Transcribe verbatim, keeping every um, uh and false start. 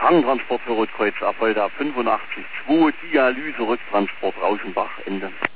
Krankentransport für Rotkreuz Apolda fünfundachtzig zwei, Dialyse, Rücktransport, Rauschenbach, Ende.